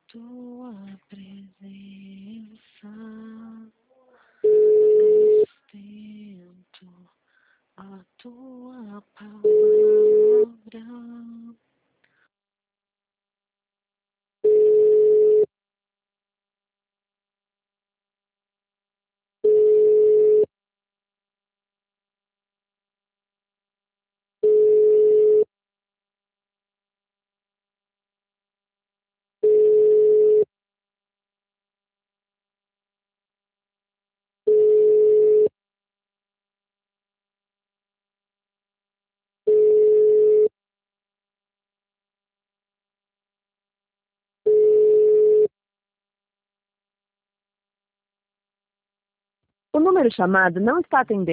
tua presença, sustento a tua palavra. O número chamado não está atendendo.